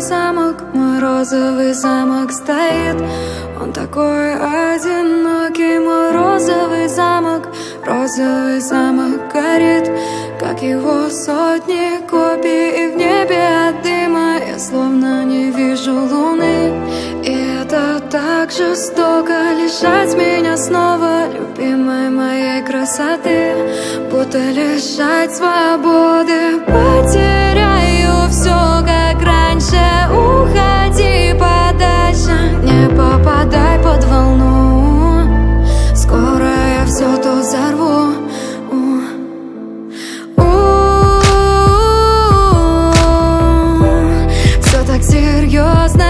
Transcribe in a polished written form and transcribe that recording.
замок, мой розовый замок стоит. Он такой одинокий, мой розовый замок горит, как его сотни копий. И в небе от дыма я словно не вижу луны. И это так жестоко лишать меня снова любимой моей красоты, будто лишать свободы. Потеряю все, как раньше. Уходи подальше, не попадай под волну. Скоро я все тут взорву. Все так серьезно.